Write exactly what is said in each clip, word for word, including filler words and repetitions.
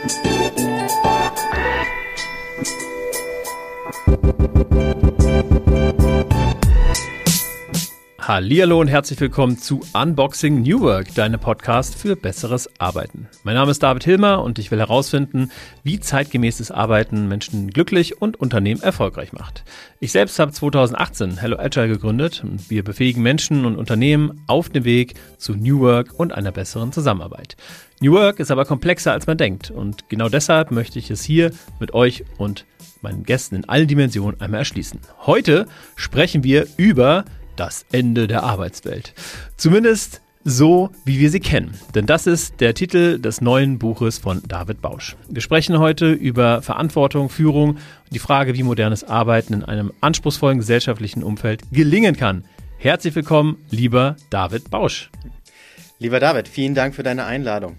Hallihallo und herzlich willkommen zu Unboxing New Work, deinem Podcast für besseres Arbeiten. Mein Name ist David Hilmer und ich will herausfinden, wie zeitgemäßes Arbeiten Menschen glücklich und Unternehmen erfolgreich macht. Ich selbst habe zweitausendachtzehn Hello Agile gegründet und wir befähigen Menschen und Unternehmen auf dem Weg zu New Work und einer besseren Zusammenarbeit. New Work ist aber komplexer, als man denkt und genau deshalb möchte ich es hier mit euch und meinen Gästen in allen Dimensionen einmal erschließen. Heute sprechen wir über das Ende der Arbeitswelt. Zumindest so, wie wir sie kennen. Denn das ist der Titel des neuen Buches von David Bausch. Wir sprechen heute über Verantwortung, Führung und die Frage, wie modernes Arbeiten in einem anspruchsvollen gesellschaftlichen Umfeld gelingen kann. Herzlich willkommen, lieber David Bausch. Lieber David, vielen Dank für deine Einladung.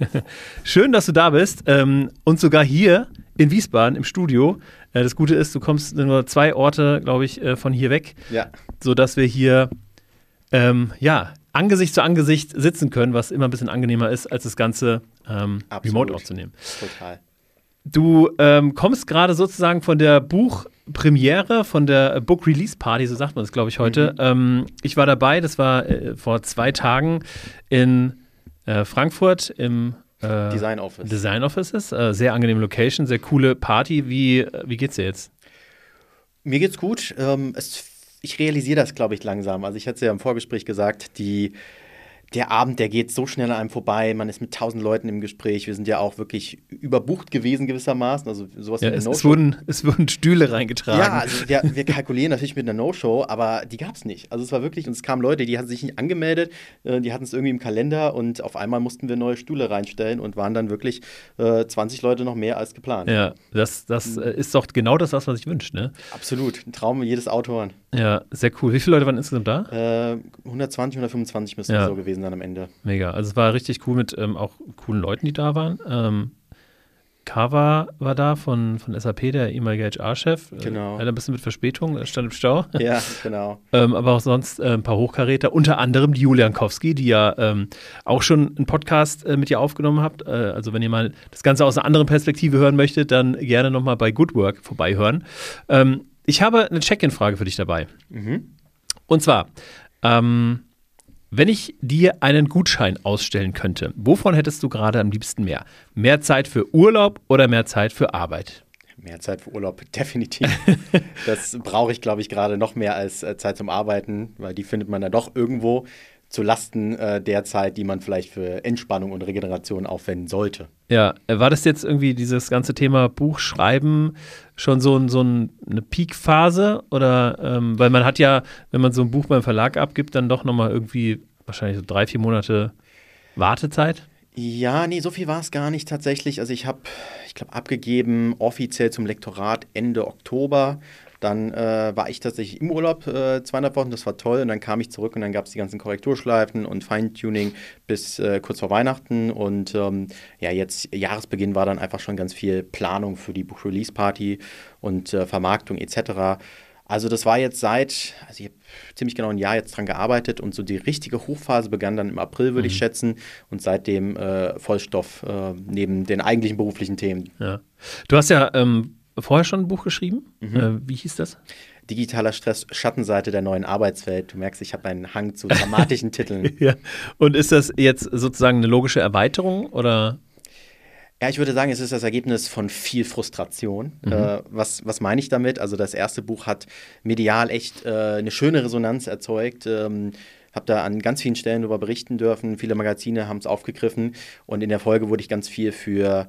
Schön, dass du da bist ähm, und sogar hier in Wiesbaden im Studio. Äh, das Gute ist, du kommst nur zwei Orte, glaube ich, äh, von hier weg, ja. Sodass wir hier ähm, ja, Angesicht zu Angesicht sitzen können, was immer ein bisschen angenehmer ist, als das Ganze ähm, remote aufzunehmen. Total. Du ähm, kommst gerade sozusagen von der Buchpremiere, von der Book Release Party, so sagt man es, glaube ich, heute. Mhm. Ähm, ich war dabei, das war äh, vor zwei Tagen in äh, Frankfurt im äh, Design Office. Design Offices, äh, sehr angenehme Location, sehr coole Party. Wie, wie geht's dir jetzt? Mir geht's gut. Ähm, es, ich realisiere das, glaube ich, langsam. Also ich hatte es ja im Vorgespräch gesagt, die Der Abend, der geht so schnell an einem vorbei, man ist mit tausend Leuten im Gespräch, wir sind ja auch wirklich überbucht gewesen gewissermaßen, also sowas ja, wie eine es, No-Show. Es wurden, es wurden Stühle reingetragen. Ja, also wir, wir kalkulieren natürlich mit einer No-Show, aber die gab es nicht. Also es war wirklich, und es kamen Leute, die hatten sich nicht angemeldet, äh, die hatten es irgendwie im Kalender und auf einmal mussten wir neue Stühle reinstellen und waren dann wirklich äh, zwanzig Leute noch mehr als geplant. Ja, das, das äh, ist doch genau das, was man sich wünscht, ne? Absolut, ein Traum jedes Autoren. Ja, sehr cool. Wie viele Leute waren insgesamt da? Äh, hundertzwanzig, hundertfünfundzwanzig müssen ja. so gewesen sein am Ende. Mega. Also es war richtig cool mit ähm, auch coolen Leuten, die da waren. Ähm, Kava war da von, von S A P, der ehemalige H R-Chef. Genau. Äh, leider ein bisschen mit Verspätung, er stand im Stau. Ja, genau. ähm, aber auch sonst äh, ein paar Hochkaräter, unter anderem die Julia Jankowski, die ja ähm, auch schon einen Podcast äh, mit ihr aufgenommen habt. Äh, also wenn ihr mal das Ganze aus einer anderen Perspektive hören möchtet, dann gerne nochmal bei Good Work vorbeihören. Ähm, ich habe eine Check-in-Frage für dich dabei. Mhm. Und zwar, ähm, wenn ich dir einen Gutschein ausstellen könnte, wovon hättest du gerade am liebsten mehr? Mehr Zeit für Urlaub oder mehr Zeit für Arbeit? Mehr Zeit für Urlaub, definitiv. Das brauche ich, glaube ich, gerade noch mehr als äh, Zeit zum Arbeiten, weil die findet man dann doch irgendwo zu Lasten äh, der Zeit, die man vielleicht für Entspannung und Regeneration aufwenden sollte. Ja, war das jetzt irgendwie dieses ganze Thema Buchschreiben schon so, ein, so ein, eine Peak-Phase? Oder, ähm, weil man hat ja, wenn man so ein Buch beim Verlag abgibt, dann doch nochmal irgendwie wahrscheinlich so drei, vier Monate Wartezeit? Ja, nee, so viel war es gar nicht tatsächlich. Also ich habe, ich glaube, abgegeben offiziell zum Lektorat Ende Oktober. Dann äh, war ich tatsächlich im Urlaub äh, zweieinhalb Wochen, das war toll. Und dann kam ich zurück und dann gab es die ganzen Korrekturschleifen und Feintuning bis äh, kurz vor Weihnachten. Und ähm, ja, jetzt Jahresbeginn war dann einfach schon ganz viel Planung für die Buch-Release-Party und äh, Vermarktung et cetera. Also das war jetzt seit, also ich habe ziemlich genau ein Jahr jetzt dran gearbeitet und so die richtige Hochphase begann dann im April, würde mhm. ich schätzen. Und seitdem äh, Vollstoff äh, neben den eigentlichen beruflichen Themen. Ja. Du hast ja ähm vorher schon ein Buch geschrieben. Mhm. Äh, wie hieß das? Digitaler Stress, Schattenseite der neuen Arbeitswelt. Du merkst, ich habe einen Hang zu dramatischen Titeln. Ja. Und ist das jetzt sozusagen eine logische Erweiterung oder? Ja, ich würde sagen, es ist das Ergebnis von viel Frustration. Mhm. Äh, was, was meine ich damit? Also das erste Buch hat medial echt äh, eine schöne Resonanz erzeugt. Ähm, habe da an ganz vielen Stellen darüber berichten dürfen. Viele Magazine haben es aufgegriffen. Und in der Folge wurde ich ganz viel für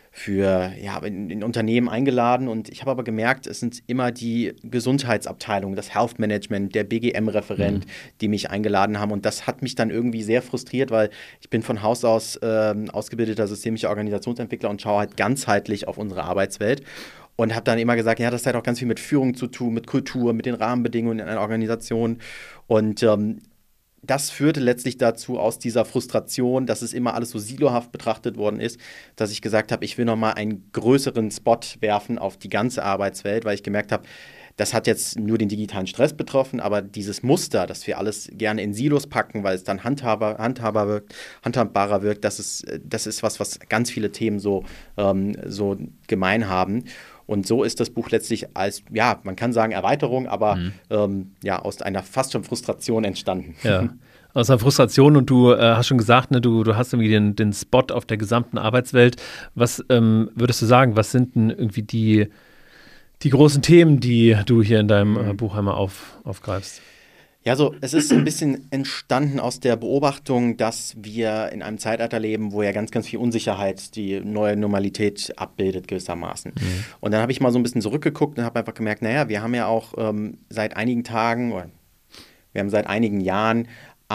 für ja, in, in Unternehmen eingeladen und ich habe aber gemerkt, es sind immer die Gesundheitsabteilung, das Health Management, der B G M-Referent, mhm. die mich eingeladen haben und das hat mich dann irgendwie sehr frustriert, weil ich bin von Haus aus ähm, ausgebildeter systemischer Organisationsentwickler und schaue halt ganzheitlich auf unsere Arbeitswelt und habe dann immer gesagt, ja, das hat auch ganz viel mit Führung zu tun, mit Kultur, mit den Rahmenbedingungen in einer Organisation und ähm, das führte letztlich dazu, aus dieser Frustration, dass es immer alles so silohaft betrachtet worden ist, dass ich gesagt habe, ich will nochmal einen größeren Spot werfen auf die ganze Arbeitswelt, weil ich gemerkt habe, das hat jetzt nur den digitalen Stress betroffen, aber dieses Muster, dass wir alles gerne in Silos packen, weil es dann handhabbar, handhabbar wirkt, handhabbarer wirkt, das ist, das ist was, was ganz viele Themen so, ähm, so gemein haben. Und so ist das Buch letztlich als, ja, man kann sagen Erweiterung, aber mhm. ähm, ja, aus einer fast schon Frustration entstanden. Ja, aus einer Frustration, und du äh, hast schon gesagt, ne, du, du hast irgendwie den, den Spot auf der gesamten Arbeitswelt. Was ähm, würdest du sagen, was sind denn irgendwie die, die großen Themen, die du hier in deinem mhm. äh, Buch einmal auf, aufgreifst? Ja, so, es ist ein bisschen entstanden aus der Beobachtung, dass wir in einem Zeitalter leben, wo ja ganz, ganz viel Unsicherheit die neue Normalität abbildet gewissermaßen. Mhm. Und dann habe ich mal so ein bisschen zurückgeguckt und habe einfach gemerkt, naja, wir haben ja auch ähm, seit einigen Tagen, oder wir haben seit einigen Jahren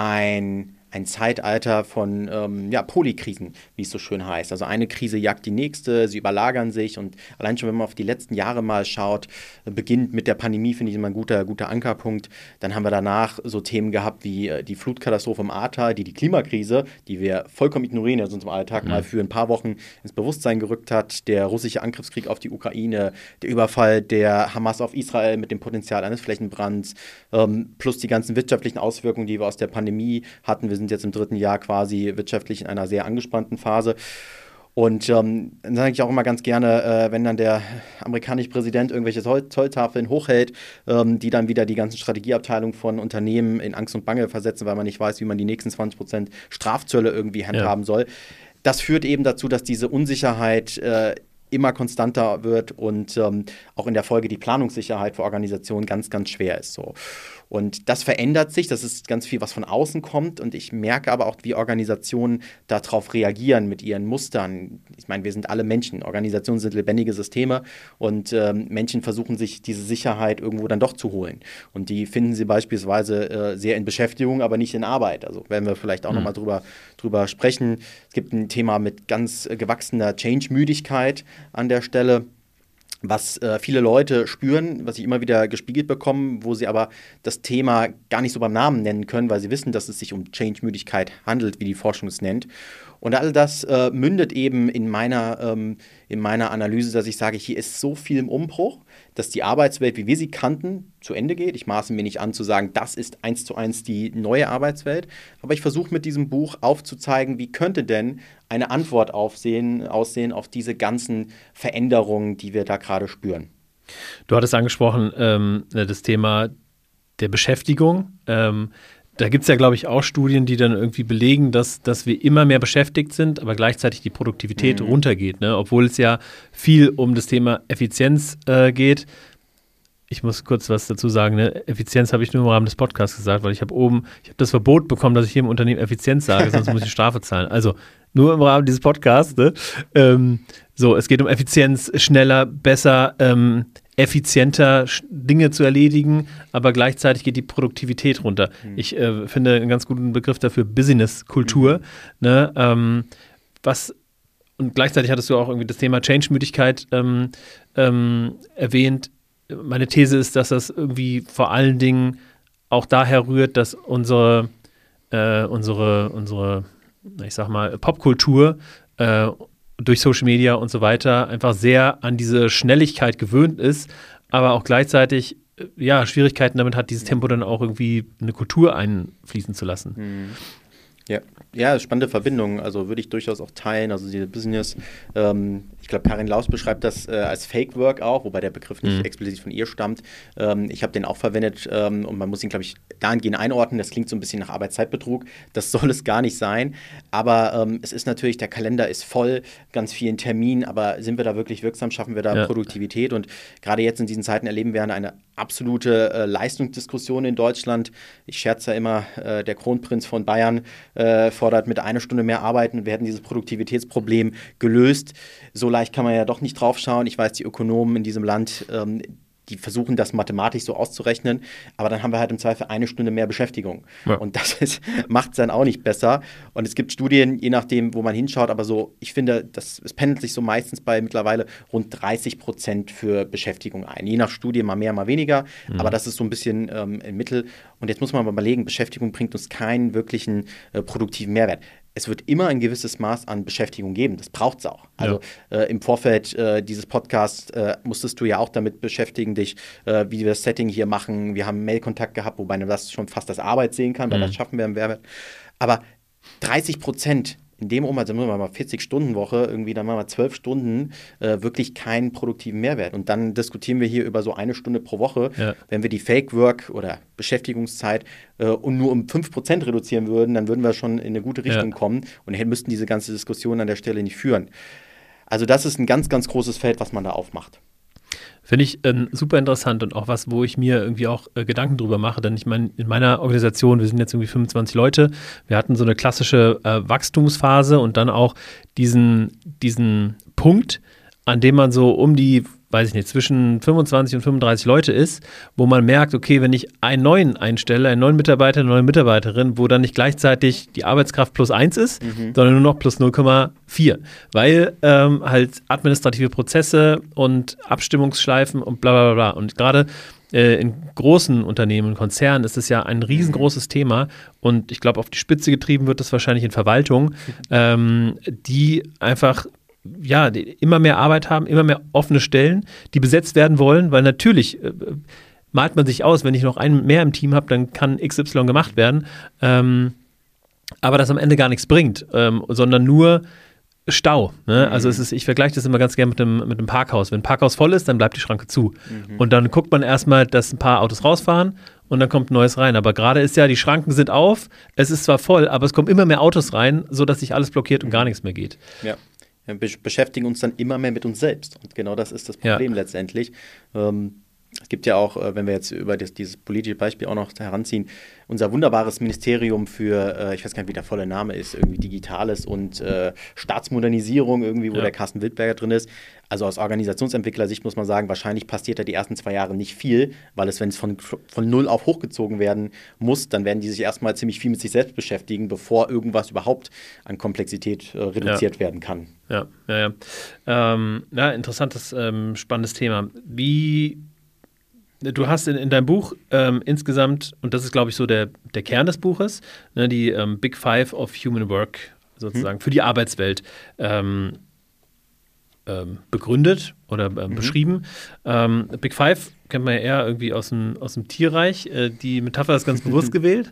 ein ein Zeitalter von ähm, ja, Polykrisen, wie es so schön heißt. Also eine Krise jagt die nächste, sie überlagern sich, und allein schon, wenn man auf die letzten Jahre mal schaut, äh, beginnt mit der Pandemie, finde ich immer ein guter, guter Ankerpunkt. Dann haben wir danach so Themen gehabt wie äh, die Flutkatastrophe im Ahrtal, die die Klimakrise, die wir vollkommen ignorieren in unserem Alltag, mhm. mal für ein paar Wochen ins Bewusstsein gerückt hat, der russische Angriffskrieg auf die Ukraine, der Überfall der Hamas auf Israel mit dem Potenzial eines Flächenbrands, ähm, plus die ganzen wirtschaftlichen Auswirkungen, die wir aus der Pandemie hatten. Wir sind jetzt im dritten Jahr quasi wirtschaftlich in einer sehr angespannten Phase. Und ähm, dann sage ich auch immer ganz gerne, äh, wenn dann der amerikanische Präsident irgendwelche Zoll- Zolltafeln hochhält, ähm, die dann wieder die ganzen Strategieabteilungen von Unternehmen in Angst und Bange versetzen, weil man nicht weiß, wie man die nächsten zwanzig Prozent Strafzölle irgendwie handhaben ja. soll. Das führt eben dazu, dass diese Unsicherheit äh, immer konstanter wird und ähm, auch in der Folge die Planungssicherheit für Organisationen ganz, ganz schwer ist. So. Und das verändert sich, das ist ganz viel, was von außen kommt, und ich merke aber auch, wie Organisationen darauf reagieren mit ihren Mustern. Ich meine, wir sind alle Menschen, Organisationen sind lebendige Systeme, und ähm, Menschen versuchen sich diese Sicherheit irgendwo dann doch zu holen. Und die finden sie beispielsweise äh, sehr in Beschäftigung, aber nicht in Arbeit. Also werden wir vielleicht auch mhm. nochmal drüber, drüber sprechen. Es gibt ein Thema mit ganz äh, gewachsener Change-Müdigkeit an der Stelle, was äh, viele Leute spüren, was ich immer wieder gespiegelt bekomme, wo sie aber das Thema gar nicht so beim Namen nennen können, weil sie wissen, dass es sich um Change-Müdigkeit handelt, wie die Forschung es nennt. Und all das äh, mündet eben in meiner, ähm, in meiner Analyse, dass ich sage, hier ist so viel im Umbruch, dass die Arbeitswelt, wie wir sie kannten, zu Ende geht. Ich maße mir nicht an zu sagen, das ist eins zu eins die neue Arbeitswelt. Aber ich versuche mit diesem Buch aufzuzeigen, wie könnte denn eine Antwort aufsehen, aussehen auf diese ganzen Veränderungen, die wir da gerade spüren. Du hattest angesprochen, ähm, das Thema der Beschäftigung. Ähm, Da gibt es ja, glaube ich, auch Studien, die dann irgendwie belegen, dass, dass wir immer mehr beschäftigt sind, aber gleichzeitig die Produktivität mhm. runtergeht, ne? Obwohl es ja viel um das Thema Effizienz äh, geht. Ich muss kurz was dazu sagen, ne? Effizienz habe ich nur im Rahmen des Podcasts gesagt, weil ich habe oben, ich habe das Verbot bekommen, dass ich hier im Unternehmen Effizienz sage, sonst muss ich Strafe zahlen. Also nur im Rahmen dieses Podcasts. Ne? Ähm, so, es geht um Effizienz, schneller, besser, ähm, effizienter Dinge zu erledigen, aber gleichzeitig geht die Produktivität runter. Mhm. Ich äh, finde einen ganz guten Begriff dafür Business-Kultur. Mhm. Ne? Ähm, was, und gleichzeitig hattest du auch irgendwie das Thema Change-Müdigkeit ähm, ähm, erwähnt. Meine These ist, dass das irgendwie vor allen Dingen auch daher rührt, dass unsere, äh, unsere, unsere, ich sag mal, Popkultur äh, durch Social Media und so weiter einfach sehr an diese Schnelligkeit gewöhnt ist, aber auch gleichzeitig ja, Schwierigkeiten damit hat, dieses Tempo dann auch irgendwie eine Kultur einfließen zu lassen. Mhm. Ja. ja, spannende Verbindung, also würde ich durchaus auch teilen, also diese Business, ähm, ich glaube, Karin Laus beschreibt das äh, als Fake Work auch, wobei der Begriff nicht mhm. explizit von ihr stammt. Ähm, ich habe den auch verwendet ähm, und man muss ihn, glaube ich, dahingehend einordnen, das klingt so ein bisschen nach Arbeitszeitbetrug, das soll es gar nicht sein, aber ähm, es ist natürlich, der Kalender ist voll, ganz vielen Terminen, aber sind wir da wirklich wirksam, schaffen wir da ja. Produktivität, und gerade jetzt in diesen Zeiten erleben wir eine absolute äh, Leistungsdiskussion in Deutschland. Ich scherze ja immer, äh, der Kronprinz von Bayern äh, fordert mit einer Stunde mehr arbeiten, wir hätten dieses Produktivitätsproblem gelöst. So leicht kann man ja doch nicht drauf schauen. Ich weiß, die Ökonomen in diesem Land, ähm, die versuchen das mathematisch so auszurechnen, aber dann haben wir halt im Zweifel eine Stunde mehr Beschäftigung. Ja. Und das macht es dann auch nicht besser. Und es gibt Studien, je nachdem, wo man hinschaut, aber so, ich finde, das, es pendelt sich so meistens bei mittlerweile rund dreißig Prozent für Beschäftigung ein. Je nach Studie mal mehr, mal weniger, mhm. aber das ist so ein bisschen ähm, im Mittel. Und jetzt muss man mal überlegen, Beschäftigung bringt uns keinen wirklichen äh, produktiven Mehrwert. es wird immer ein gewisses Maß an Beschäftigung geben. Das braucht es auch. Also ja. äh, im Vorfeld äh, dieses Podcasts äh, musstest du ja auch damit beschäftigen, dich, äh, wie wir das Setting hier machen. Wir haben Mail-Kontakt gehabt, wobei man das schon fast als Arbeit sehen kann, weil mhm. das schaffen wir im Mehrwert. Aber dreißig Prozent in dem Umfang, dann machen wir mal vierzig-Stunden-Woche, irgendwie, dann machen wir zwölf Stunden, äh, wirklich keinen produktiven Mehrwert. Und dann diskutieren wir hier über so eine Stunde pro Woche. Ja. Wenn wir die Fake-Work oder Beschäftigungszeit äh, und nur um fünf Prozent reduzieren würden, dann würden wir schon in eine gute Richtung ja. kommen und müssten diese ganze Diskussion an der Stelle nicht führen. Also das ist ein ganz, ganz großes Feld, was man da aufmacht. Finde ich ähm, super interessant und auch was, wo ich mir irgendwie auch äh, Gedanken drüber mache, denn ich meine, in meiner Organisation, wir sind jetzt irgendwie fünfundzwanzig Leute, wir hatten so eine klassische äh, Wachstumsphase und dann auch diesen, diesen Punkt, an dem man so um die, weiß ich nicht, zwischen fünfundzwanzig und fünfunddreißig Leute ist, wo man merkt, okay, wenn ich einen neuen einstelle, einen neuen Mitarbeiter, eine neue Mitarbeiterin, wo dann nicht gleichzeitig die Arbeitskraft plus eins ist, mhm. sondern nur noch plus null Komma vier, weil ähm, halt administrative Prozesse und Abstimmungsschleifen und bla bla bla. Und gerade äh, in großen Unternehmen, Konzernen ist es ja ein riesengroßes Thema und ich glaube, auf die Spitze getrieben wird das wahrscheinlich in Verwaltung, ähm, die einfach ja, die immer mehr Arbeit haben, immer mehr offene Stellen, die besetzt werden wollen, weil natürlich äh, malt man sich aus, wenn ich noch einen mehr im Team habe, dann kann X Y gemacht werden, ähm, aber das am Ende gar nichts bringt, ähm, sondern nur Stau. Ne? Mhm. Also es ist, ich vergleiche das immer ganz gerne mit einem, mit einem Parkhaus. Wenn ein Parkhaus voll ist, dann bleibt die Schranke zu. Mhm. Und dann guckt man erstmal, dass ein paar Autos rausfahren und dann kommt ein neues rein. Aber gerade ist ja, die Schranken sind auf, es ist zwar voll, aber es kommen immer mehr Autos rein, sodass sich alles blockiert und gar nichts mehr geht. Ja. Wir beschäftigen uns dann immer mehr mit uns selbst. Und genau das ist das Problem ja. letztendlich. Ähm, es gibt ja auch, äh, wenn wir jetzt über das, dieses politische Beispiel auch noch heranziehen, unser wunderbares Ministerium für, äh, ich weiß gar nicht, wie der volle Name ist, irgendwie Digitales und äh, Staatsmodernisierung, irgendwie, wo ja. der Carsten Wildberger drin ist. Also aus Organisationsentwicklersicht muss man sagen, wahrscheinlich passiert da die ersten zwei Jahre nicht viel, weil es, wenn es von, von null auf hochgezogen werden muss, dann werden die sich erstmal ziemlich viel mit sich selbst beschäftigen, bevor irgendwas überhaupt an Komplexität äh, reduziert ja. werden kann. Ja, ja, ja. Ähm, ja, interessantes, ähm, spannendes Thema. Wie Du hast in, in deinem Buch ähm, insgesamt, und das ist, glaube ich, so der, der Kern des Buches, ne, die ähm, Big Five of Human Work sozusagen hm. für die Arbeitswelt ähm, ähm, begründet oder ähm, mhm. beschrieben. Ähm, Big Five kennt man ja eher irgendwie aus dem, aus dem Tierreich. Äh, die Metapher ist ganz bewusst gewählt.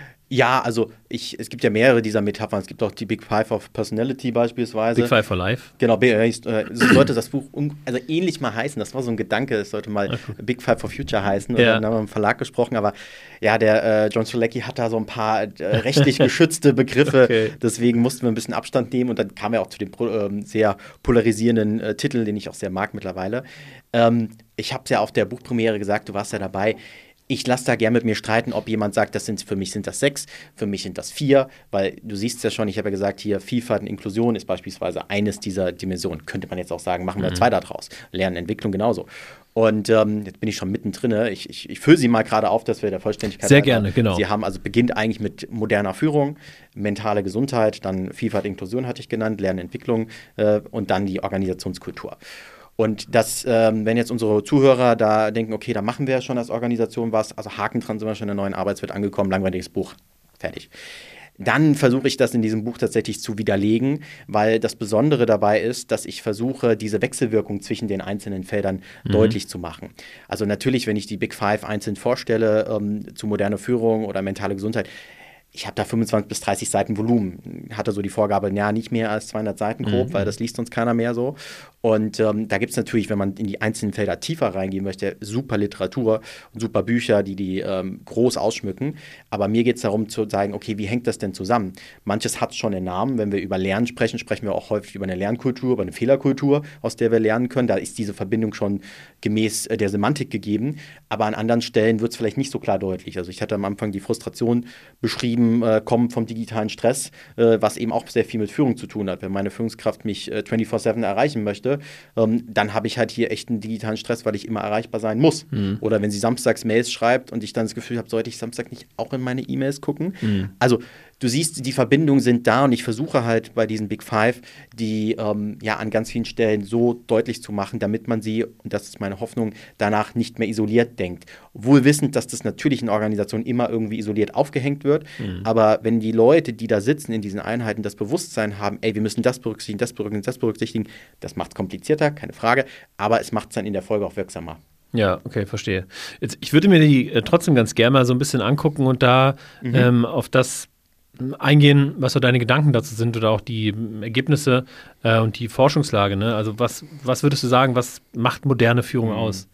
Ja, also ich, es gibt ja mehrere dieser Metaphern. Es gibt auch die Big Five of Personality beispielsweise. Big Five for Life. Genau, äh, so sollte das Buch un- also ähnlich mal heißen. Das war so ein Gedanke, es sollte mal okay. Big Five for Future heißen. Ja. Dann haben wir im Verlag gesprochen, aber ja, der äh, John Strzelecki hat da so ein paar äh, rechtlich geschützte Begriffe. Okay. Deswegen mussten wir ein bisschen Abstand nehmen und dann kam er auch zu dem äh, sehr polarisierenden äh, Titel, den ich auch sehr mag mittlerweile. Ähm, ich habe es ja auf der Buchpremiere gesagt, du warst ja dabei. Ich lasse da gern mit mir streiten, ob jemand sagt, das sind, für mich sind das sechs, für mich sind das vier, weil du siehst es ja schon, ich habe ja gesagt, hier Vielfalt und Inklusion ist beispielsweise eines dieser Dimensionen. Könnte man jetzt auch sagen, machen wir mhm. zwei da draus. Lernen, Entwicklung genauso. Und ähm, jetzt bin ich schon mittendrin. Ich, ich, ich fülle sie mal gerade auf, dass wir der Vollständigkeit Sehr gerne, haben. Genau. Sie haben also beginnt eigentlich mit moderner Führung, mentale Gesundheit, dann Vielfalt, Inklusion hatte ich genannt, Lernen, Entwicklung äh, und dann die Organisationskultur. Und das, ähm, wenn jetzt unsere Zuhörer da denken, okay, da machen wir ja schon als Organisation was, also Haken dran, sind wir schon in der neuen Arbeitswelt angekommen, langweiliges Buch, fertig. Dann versuche ich das in diesem Buch tatsächlich zu widerlegen, weil das Besondere dabei ist, dass ich versuche, diese Wechselwirkung zwischen den einzelnen Feldern mhm. deutlich zu machen. Also natürlich, wenn ich die Big Five einzeln vorstelle, ähm, zu moderner Führung oder mentale Gesundheit, ich habe da fünfundzwanzig bis dreißig Seiten Volumen. Hatte so die Vorgabe, ja, nicht mehr als zweihundert Seiten grob, mhm. weil das liest sonst keiner mehr so. Und ähm, da gibt es natürlich, wenn man in die einzelnen Felder tiefer reingehen möchte, super Literatur und super Bücher, die die ähm, groß ausschmücken. Aber mir geht es darum zu sagen, okay, wie hängt das denn zusammen? Manches hat schon einen Namen. Wenn wir über Lernen sprechen, sprechen wir auch häufig über eine Lernkultur, über eine Fehlerkultur, aus der wir lernen können. Da ist diese Verbindung schon gemäß äh, der Semantik gegeben. Aber an anderen Stellen wird es vielleicht nicht so klar deutlich. Also ich hatte am Anfang die Frustration beschrieben, äh, kommen vom digitalen Stress, äh, was eben auch sehr viel mit Führung zu tun hat. Wenn meine Führungskraft mich äh, vierundzwanzig sieben erreichen möchte, ähm, dann habe ich halt hier echt einen digitalen Stress, weil ich immer erreichbar sein muss. Mhm. Oder wenn sie samstags Mails schreibt und ich dann das Gefühl habe, sollte ich Samstag nicht auch in meine E-Mails gucken? Mhm. Also du siehst, die Verbindungen sind da und ich versuche halt bei diesen Big Five, die ähm, ja an ganz vielen Stellen so deutlich zu machen, damit man sie, und das ist meine Hoffnung, danach nicht mehr isoliert denkt. Wohl wissend, dass das natürlich in Organisationen immer irgendwie isoliert aufgehängt wird, mhm. aber wenn die Leute, die da sitzen in diesen Einheiten, das Bewusstsein haben, ey, wir müssen das berücksichtigen, das berücksichtigen, das berücksichtigen, das macht es komplizierter, keine Frage, aber es macht es dann in der Folge auch wirksamer. Ja, okay, verstehe. Jetzt, ich würde mir die äh, trotzdem ganz gerne mal so ein bisschen angucken und da mhm. ähm, auf das eingehen, was so deine Gedanken dazu sind oder auch die ähm, Ergebnisse äh, und die Forschungslage. Ne? Also was, was würdest du sagen, was macht moderne Führung mhm. aus?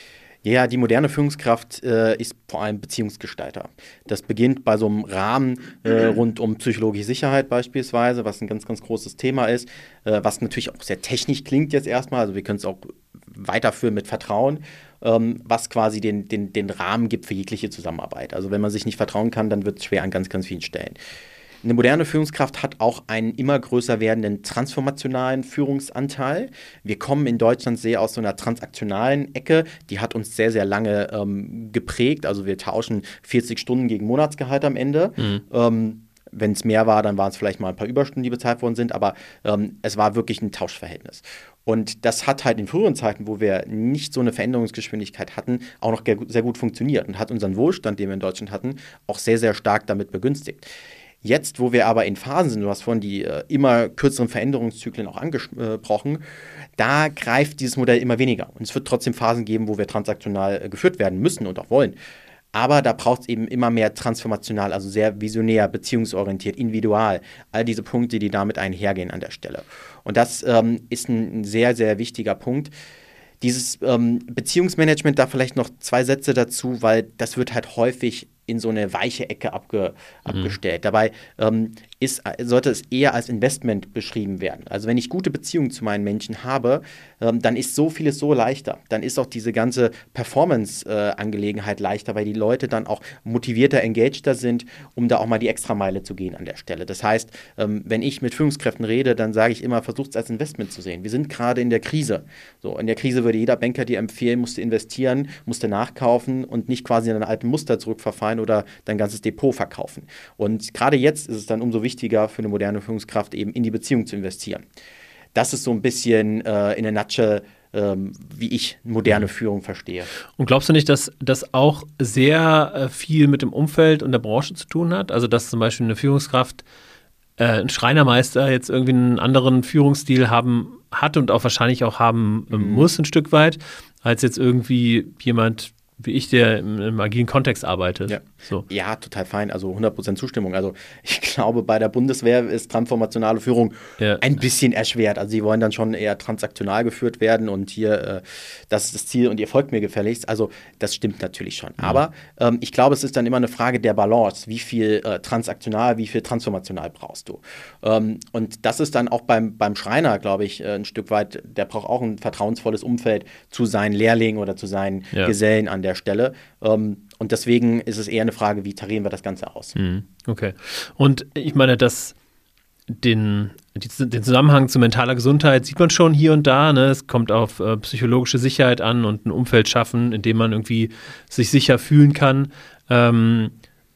Ja, die moderne Führungskraft äh, ist vor allem Beziehungsgestalter. Das beginnt bei so einem Rahmen äh, rund um psychologische Sicherheit beispielsweise, was ein ganz, ganz großes Thema ist, äh, was natürlich auch sehr technisch klingt jetzt erstmal. Also wir können es auch weiterführen mit Vertrauen, ähm, was quasi den, den, den Rahmen gibt für jegliche Zusammenarbeit. Also wenn man sich nicht vertrauen kann, dann wird es schwer an ganz, ganz vielen Stellen. Eine moderne Führungskraft hat auch einen immer größer werdenden transformationalen Führungsanteil. Wir kommen in Deutschland sehr aus so einer transaktionalen Ecke. Die hat uns sehr, sehr lange ähm, geprägt. Also wir tauschen vierzig Stunden gegen Monatsgehalt am Ende. Mhm. Ähm, wenn es mehr war, dann waren es vielleicht mal ein paar Überstunden, die bezahlt worden sind. Aber ähm, es war wirklich ein Tauschverhältnis. Und das hat halt in früheren Zeiten, wo wir nicht so eine Veränderungsgeschwindigkeit hatten, auch noch sehr gut funktioniert und hat unseren Wohlstand, den wir in Deutschland hatten, auch sehr, sehr stark damit begünstigt. Jetzt, wo wir aber in Phasen sind, du hast vorhin die äh, immer kürzeren Veränderungszyklen auch angesprochen, da greift dieses Modell immer weniger. Und es wird trotzdem Phasen geben, wo wir transaktional äh, geführt werden müssen und auch wollen. Aber da braucht es eben immer mehr transformational, also sehr visionär, beziehungsorientiert, individual. All diese Punkte, die damit einhergehen an der Stelle. Und das ähm, ist ein, ein sehr, sehr wichtiger Punkt. Dieses ähm, Beziehungsmanagement, da vielleicht noch zwei Sätze dazu, weil das wird halt häufig in so eine weiche Ecke abge, mhm. abgestellt. Dabei ähm, ist, sollte es eher als Investment beschrieben werden. Also wenn ich gute Beziehungen zu meinen Menschen habe, ähm, dann ist so vieles so leichter. Dann ist auch diese ganze Performance-Angelegenheit äh, leichter, weil die Leute dann auch motivierter, engageder sind, um da auch mal die Extrameile zu gehen an der Stelle. Das heißt, ähm, wenn ich mit Führungskräften rede, dann sage ich immer, versucht es als Investment zu sehen. Wir sind gerade in der Krise. So, in der Krise würde jeder Banker dir empfehlen, musst du investieren, musst du nachkaufen und nicht quasi in deine alten Muster zurückverfallen oder dein ganzes Depot verkaufen. Und gerade jetzt ist es dann umso wichtiger für eine moderne Führungskraft eben in die Beziehung zu investieren. Das ist so ein bisschen äh, in a nutshell, ähm, wie ich moderne Führung verstehe. Und glaubst du nicht, dass das auch sehr äh, viel mit dem Umfeld und der Branche zu tun hat? Also dass zum Beispiel eine Führungskraft, äh, ein Schreinermeister jetzt irgendwie einen anderen Führungsstil haben hat und auch wahrscheinlich auch haben äh, muss ein Stück weit, als jetzt irgendwie jemand wie ich, der im, im agilen Kontext arbeitet. Ja. So. Ja, total fein. Also hundert Prozent Zustimmung. Also ich glaube, bei der Bundeswehr ist transformationale Führung ja. ein bisschen erschwert. Also sie wollen dann schon eher transaktional geführt werden und hier, äh, das ist das Ziel und ihr folgt mir gefälligst. Also das stimmt natürlich schon. Mhm. Aber ähm, ich glaube, es ist dann immer eine Frage der Balance. Wie viel äh, transaktional, wie viel transformational brauchst du? Ähm, und das ist dann auch beim, beim Schreiner, glaube ich, äh, ein Stück weit, der braucht auch ein vertrauensvolles Umfeld zu seinen Lehrlingen oder zu seinen ja. Gesellen an der Stelle. Ähm, und deswegen ist es eher eine Frage, wie tarieren wir das Ganze aus. Okay. Und ich meine, dass den, die, den Zusammenhang zu mentaler Gesundheit sieht man schon hier und da. Ne? Es kommt auf äh, psychologische Sicherheit an und ein Umfeld schaffen, in dem man irgendwie sich sicher fühlen kann. Ähm,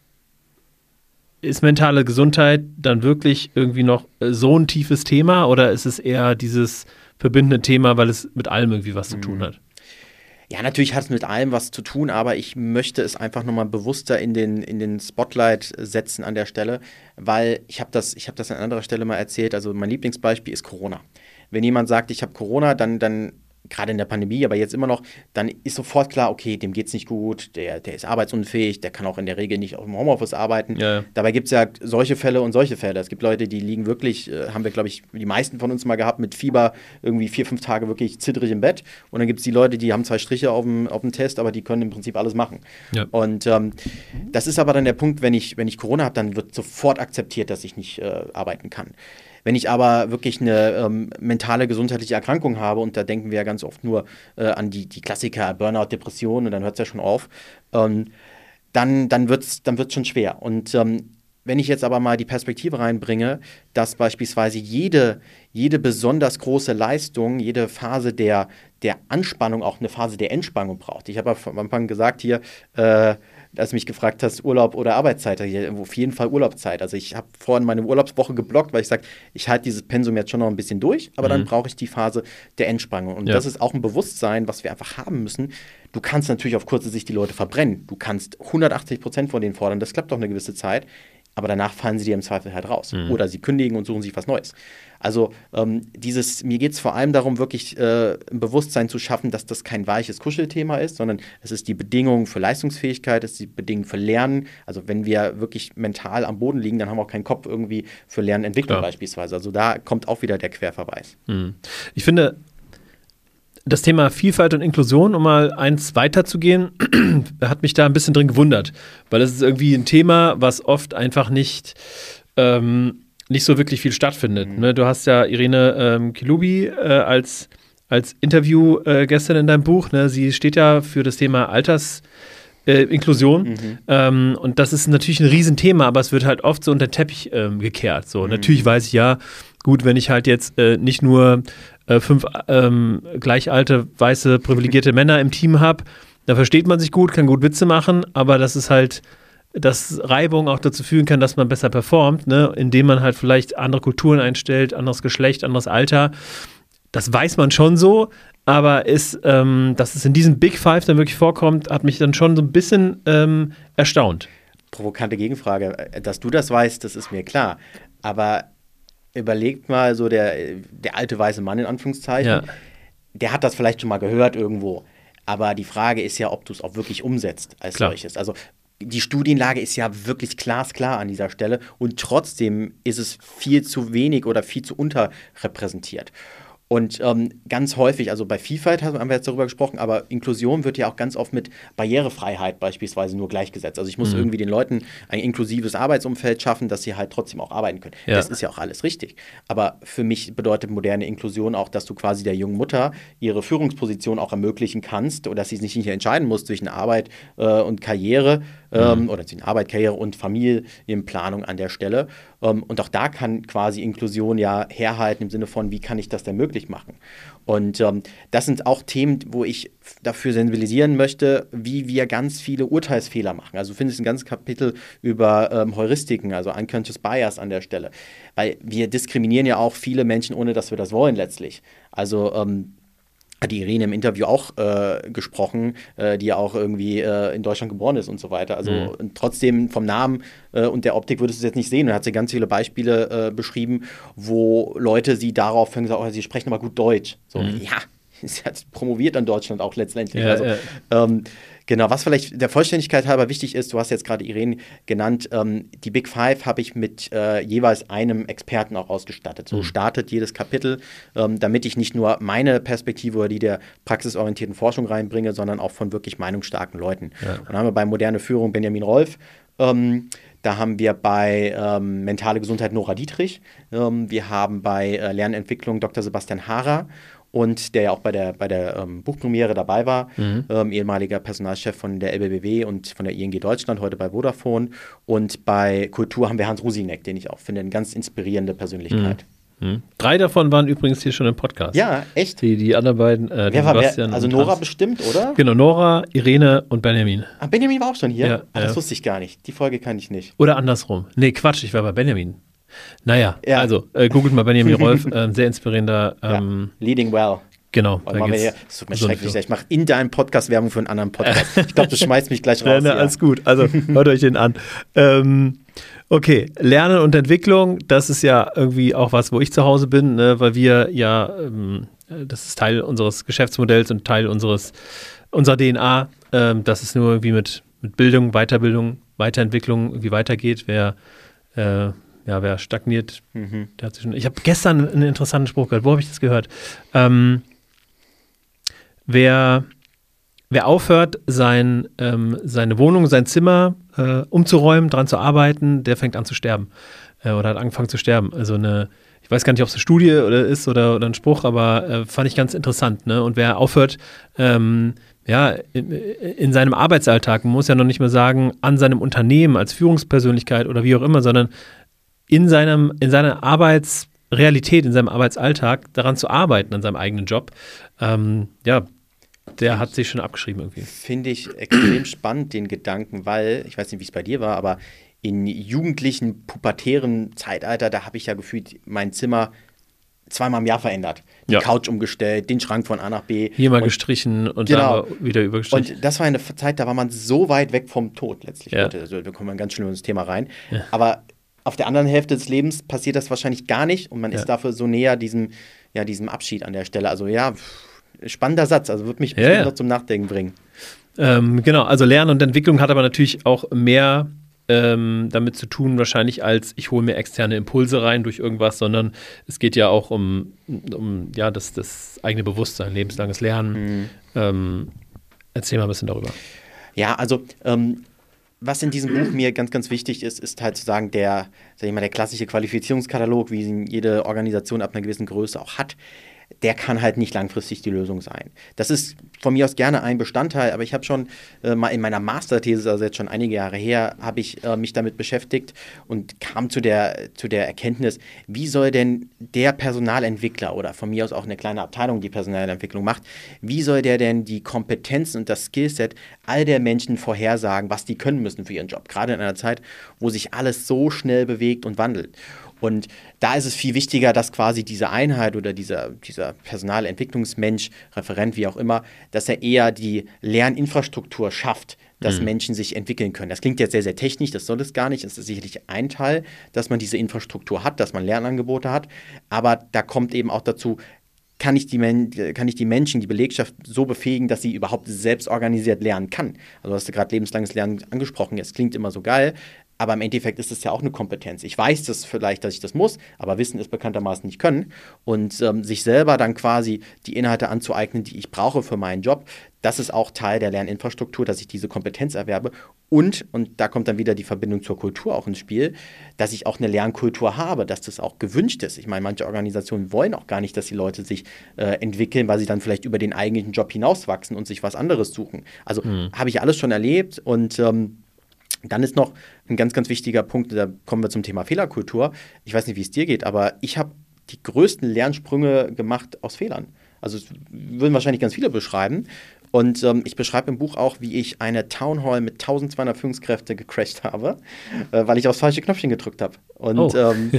ist mentale Gesundheit dann wirklich irgendwie noch äh, so ein tiefes Thema oder ist es eher dieses verbindende Thema, weil es mit allem irgendwie was zu tun hat? Ja, natürlich hat es mit allem was zu tun, aber ich möchte es einfach nochmal bewusster in den, in den Spotlight setzen an der Stelle, weil ich habe das, ich hab das an anderer Stelle mal erzählt, also mein Lieblingsbeispiel ist Corona. Wenn jemand sagt, ich habe Corona, dann, dann gerade in der Pandemie, aber jetzt immer noch, dann ist sofort klar, okay, dem geht's nicht gut, der, der ist arbeitsunfähig, der kann auch in der Regel nicht im Homeoffice arbeiten. Ja. Dabei gibt es ja solche Fälle und solche Fälle. Es gibt Leute, die liegen wirklich, äh, haben wir, glaube ich, die meisten von uns mal gehabt, mit Fieber irgendwie vier, fünf Tage wirklich zittrig im Bett. Und dann gibt es die Leute, die haben zwei Striche auf dem, auf dem Test, aber die können im Prinzip alles machen. Ja. Und ähm, das ist aber dann der Punkt, wenn ich, wenn ich Corona habe, dann wird sofort akzeptiert, dass ich nicht äh, arbeiten kann. Wenn ich aber wirklich eine ähm, mentale gesundheitliche Erkrankung habe, und da denken wir ja ganz oft nur äh, an die, die Klassiker Burnout, Depression, und dann hört es ja schon auf, ähm, dann, dann wird es dann wird's schon schwer. Und ähm, wenn ich jetzt aber mal die Perspektive reinbringe, dass beispielsweise jede, jede besonders große Leistung, jede Phase der, der Anspannung auch eine Phase der Entspannung braucht. Ich habe am Anfang gesagt hier, äh, als du mich gefragt hast, Urlaub oder Arbeitszeit, auf jeden Fall Urlaubszeit. Also ich habe vorhin meine Urlaubswoche geblockt, weil ich sage, ich halte dieses Pensum jetzt schon noch ein bisschen durch, aber mhm. dann brauche ich die Phase der Entspannung. Und ja. das ist auch ein Bewusstsein, was wir einfach haben müssen. Du kannst natürlich auf kurze Sicht die Leute verbrennen. Du kannst hundertachtzig Prozent von denen fordern. Das klappt doch eine gewisse Zeit. Aber danach fallen sie dir im Zweifel halt raus. Mhm. Oder sie kündigen und suchen sich was Neues. Also ähm, dieses, mir geht es vor allem darum, wirklich äh, ein Bewusstsein zu schaffen, dass das kein weiches Kuschelthema ist, sondern es ist die Bedingung für Leistungsfähigkeit, es ist die Bedingung für Lernen. Also wenn wir wirklich mental am Boden liegen, dann haben wir auch keinen Kopf irgendwie für Lernentwicklung Klar. beispielsweise. Also da kommt auch wieder der Querverweis. Mhm. Ich finde, das Thema Vielfalt und Inklusion, um mal eins weiterzugehen, hat mich da ein bisschen drin gewundert, weil es ist irgendwie ein Thema, was oft einfach nicht, ähm, nicht so wirklich viel stattfindet. Mhm. Ne? Du hast ja Irene ähm, Kilubi äh, als, als Interview äh, gestern in deinem Buch. Ne? Sie steht ja für das Thema Altersinklusion äh, mhm. ähm, und das ist natürlich ein Riesenthema, aber es wird halt oft so unter den Teppich ähm, gekehrt. So. Mhm. Natürlich weiß ich ja, gut, wenn ich halt jetzt äh, nicht nur äh, fünf ähm, gleich alte, weiße, privilegierte Männer im Team habe, da versteht man sich gut, kann gut Witze machen, aber das ist halt, dass Reibung auch dazu führen kann, dass man besser performt, ne? Indem man halt vielleicht andere Kulturen einstellt, anderes Geschlecht, anderes Alter. Das weiß man schon so, aber ist, ähm, dass es in diesem Big Five dann wirklich vorkommt, hat mich dann schon so ein bisschen ähm, erstaunt. Provokante Gegenfrage. Dass du das weißt, das ist mir klar. Aber überlegt mal, so der, der alte weiße Mann in Anführungszeichen, ja. der hat das vielleicht schon mal gehört irgendwo. Aber die Frage ist ja, ob du es auch wirklich umsetzt als Klar. solches. Also die Studienlage ist ja wirklich glasklar an dieser Stelle und trotzdem ist es viel zu wenig oder viel zu unterrepräsentiert. Und ähm, ganz häufig, also bei Vielfalt haben wir jetzt darüber gesprochen, aber Inklusion wird ja auch ganz oft mit Barrierefreiheit beispielsweise nur gleichgesetzt. Also ich muss mhm. irgendwie den Leuten ein inklusives Arbeitsumfeld schaffen, dass sie halt trotzdem auch arbeiten können. Ja. Das ist ja auch alles richtig. Aber für mich bedeutet moderne Inklusion auch, dass du quasi der jungen Mutter ihre Führungsposition auch ermöglichen kannst oder dass sie sich nicht entscheiden muss zwischen Arbeit äh, und Karriere ähm, mhm. oder zwischen Arbeit, Karriere und Familienplanung an der Stelle. Um, und auch da kann quasi Inklusion ja herhalten im Sinne von, wie kann ich das denn möglich machen? Und um, das sind auch Themen, wo ich dafür sensibilisieren möchte, wie wir ganz viele Urteilsfehler machen. Also du findest ein ganzes Kapitel über ähm, Heuristiken, also Unconscious Bias an der Stelle. Weil wir diskriminieren ja auch viele Menschen, ohne dass wir das wollen letztlich. Also ähm, hat die Irene im Interview auch äh, gesprochen, äh, die ja auch irgendwie äh, in Deutschland geboren ist und so weiter. Also mhm. und trotzdem vom Namen äh, und der Optik würdest du es jetzt nicht sehen. Und hat sie ganz viele Beispiele äh, beschrieben, wo Leute sie darauf gesagt, oh, sie sprechen aber gut Deutsch. So, mhm. ja, sie hat promoviert an Deutschland auch letztendlich. Ja, also, ja. Ähm, Genau, was vielleicht der Vollständigkeit halber wichtig ist, du hast jetzt gerade Irene genannt, ähm, die Big Five habe ich mit äh, jeweils einem Experten auch ausgestattet. So mhm. startet jedes Kapitel, ähm, damit ich nicht nur meine Perspektive oder die der praxisorientierten Forschung reinbringe, sondern auch von wirklich meinungsstarken Leuten. Ja. Und dann haben wir bei Moderne Führung Benjamin Rolf, ähm, da haben wir bei ähm, Mentale Gesundheit Nora Dietrich, ähm, wir haben bei äh, Lernentwicklung Doktor Sebastian Haarer, und der ja auch bei der, bei der ähm, Buchpremiere dabei war, mhm. ähm, ehemaliger Personalchef von der L B B W und von der I N G Deutschland, heute bei Vodafone. Und bei Kultur haben wir Hans Rusinek, den ich auch finde, eine ganz inspirierende Persönlichkeit. Mhm. Mhm. Drei davon waren übrigens hier schon im Podcast. Ja, echt? Die, die anderen beiden, äh, wer war wer? Also Nora Hans. Bestimmt, oder? Genau, Nora, Irene und Benjamin. Ah, Benjamin war auch schon hier? Ja, Ach, das ja. wusste ich gar nicht. Die Folge kann ich nicht. Oder andersrum. Nee, Quatsch, ich war bei Benjamin. Naja, ja. also äh, googelt mal Benjamin Rolf, äh, sehr inspirierender. Ähm, ja. Leading well. Genau. Da hier, das tut mir schrecklich. Ich mache in deinem Podcast Werbung für einen anderen Podcast. Ich glaube, du schmeißt mich gleich raus. Ja, ne, alles gut. Also hört euch den an. Ähm, okay, Lernen und Entwicklung, das ist ja irgendwie auch was, wo ich zu Hause bin, ne, weil wir ja, ähm, das ist Teil unseres Geschäftsmodells und Teil unseres unserer D N A, ähm, dass es nur irgendwie mit, mit Bildung, Weiterbildung, Weiterentwicklung irgendwie weitergeht. Wer äh, Ja, wer stagniert, mhm. der hat sich schon. Ich habe gestern einen interessanten Spruch gehört. Wo habe ich das gehört? Ähm, wer, wer aufhört, sein, ähm, seine Wohnung, sein Zimmer äh, umzuräumen, dran zu arbeiten, der fängt an zu sterben. Äh, oder hat angefangen zu sterben. Also eine, ich weiß gar nicht, ob es eine Studie oder ist oder, oder ein Spruch, aber äh, fand ich ganz interessant. Ne? Und wer aufhört, ähm, ja, in, in seinem Arbeitsalltag, man muss ja noch nicht mehr sagen, an seinem Unternehmen als Führungspersönlichkeit oder wie auch immer, sondern in seinem, in seiner Arbeitsrealität, in seinem Arbeitsalltag daran zu arbeiten, an seinem eigenen Job, ähm, ja, der hat sich schon abgeschrieben irgendwie. Finde ich extrem spannend, den Gedanken, weil, ich weiß nicht, wie es bei dir war, aber in jugendlichen, pubertären Zeitalter, da habe ich ja gefühlt mein Zimmer zweimal im Jahr verändert. Die ja. Couch umgestellt, den Schrank von A nach B. Hier mal und, gestrichen und genau. da wieder übergestrichen. Und das war eine Zeit, da war man so weit weg vom Tod letztlich. Ja. Also, da kommen wir ganz schnell ins Thema rein. Ja. Aber auf der anderen Hälfte des Lebens passiert das wahrscheinlich gar nicht und man ja. ist dafür so näher diesem, ja, diesem Abschied an der Stelle. Also ja, spannender Satz, also wird mich ja, ja. noch zum Nachdenken bringen. Ähm, genau, also Lernen und Entwicklung hat aber natürlich auch mehr ähm, damit zu tun wahrscheinlich als ich hole mir externe Impulse rein durch irgendwas, sondern es geht ja auch um, um ja, das, das eigene Bewusstsein, lebenslanges Lernen. Mhm. Ähm, erzähl mal ein bisschen darüber. Ja, also ähm, was in diesem Buch mir ganz, ganz wichtig ist, ist halt zu sagen, der, sag ich mal, der klassische Qualifizierungskatalog, wie ihn jede Organisation ab einer gewissen Größe auch hat, der kann halt nicht langfristig die Lösung sein. Das ist von mir aus gerne ein Bestandteil, aber ich habe schon äh, mal in meiner Masterthese, also jetzt schon einige Jahre her, habe ich äh, mich damit beschäftigt und kam zu der, zu der Erkenntnis, wie soll denn der Personalentwickler oder von mir aus auch eine kleine Abteilung, die Personalentwicklung macht, wie soll der denn die Kompetenzen und das Skillset all der Menschen vorhersagen, was die können müssen für ihren Job, gerade in einer Zeit, wo sich alles so schnell bewegt und wandelt. Und da ist es viel wichtiger, dass quasi diese Einheit oder dieser, dieser Personalentwicklungsmensch, Referent, wie auch immer, dass er eher die Lerninfrastruktur schafft, dass mhm. Menschen sich entwickeln können. Das klingt jetzt sehr, sehr technisch, das soll es gar nicht. Das ist sicherlich ein Teil, dass man diese Infrastruktur hat, dass man Lernangebote hat. Aber da kommt eben auch dazu, kann ich, die Men- kann ich die Menschen, die Belegschaft so befähigen, dass sie überhaupt selbst organisiert lernen kann. Also hast du gerade lebenslanges Lernen angesprochen, es klingt immer so geil, aber im Endeffekt ist es ja auch eine Kompetenz. Ich weiß das vielleicht, dass ich das muss, aber Wissen ist bekanntermaßen nicht können. Und ähm, sich selber dann quasi die Inhalte anzueignen, die ich brauche für meinen Job, das ist auch Teil der Lerninfrastruktur, dass ich diese Kompetenz erwerbe. Und, und da kommt dann wieder die Verbindung zur Kultur auch ins Spiel, dass ich auch eine Lernkultur habe, dass das auch gewünscht ist. Ich meine, manche Organisationen wollen auch gar nicht, dass die Leute sich äh, entwickeln, weil sie dann vielleicht über den eigentlichen Job hinauswachsen und sich was anderes suchen. Also mhm. habe ich alles schon erlebt und ähm, dann ist noch ein ganz, ganz wichtiger Punkt, da kommen wir zum Thema Fehlerkultur. Ich weiß nicht, wie es dir geht, aber ich habe die größten Lernsprünge gemacht aus Fehlern. Also das würden wahrscheinlich ganz viele beschreiben. Und ähm, ich beschreibe im Buch auch, wie ich eine Town Hall mit zwölfhundert Führungskräfte gecrashed habe, äh, weil ich aufs falsche Knöpfchen gedrückt habe. Und oh. ähm,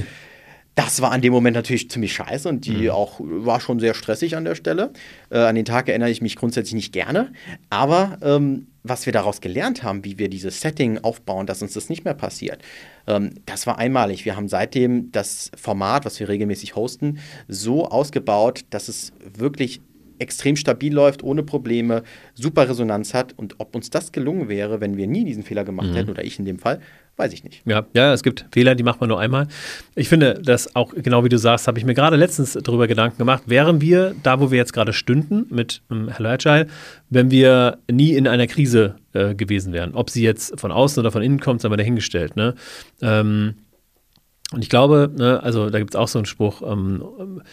das war an dem Moment natürlich ziemlich scheiße und die mhm. auch war schon sehr stressig an der Stelle. Äh, an den Tag erinnere ich mich grundsätzlich nicht gerne. Aber ähm, was wir daraus gelernt haben, wie wir dieses Setting aufbauen, dass uns das nicht mehr passiert, ähm, das war einmalig. Wir haben seitdem das Format, was wir regelmäßig hosten, so ausgebaut, dass es wirklich extrem stabil läuft, ohne Probleme, super Resonanz hat. Und ob uns das gelungen wäre, wenn wir nie diesen Fehler gemacht mhm. hätten, oder ich in dem Fall, weiß ich nicht. Ja, ja, es gibt Fehler, die macht man nur einmal. Ich finde, das auch, genau wie du sagst, habe ich mir gerade letztens darüber Gedanken gemacht, wären wir da, wo wir jetzt gerade stünden mit ähm, Hello Agile, wenn wir nie in einer Krise äh, gewesen wären. Ob sie jetzt von außen oder von innen kommt, sei mal dahingestellt. Ne? Ähm, und ich glaube, ne, also da gibt es auch so einen Spruch, ähm,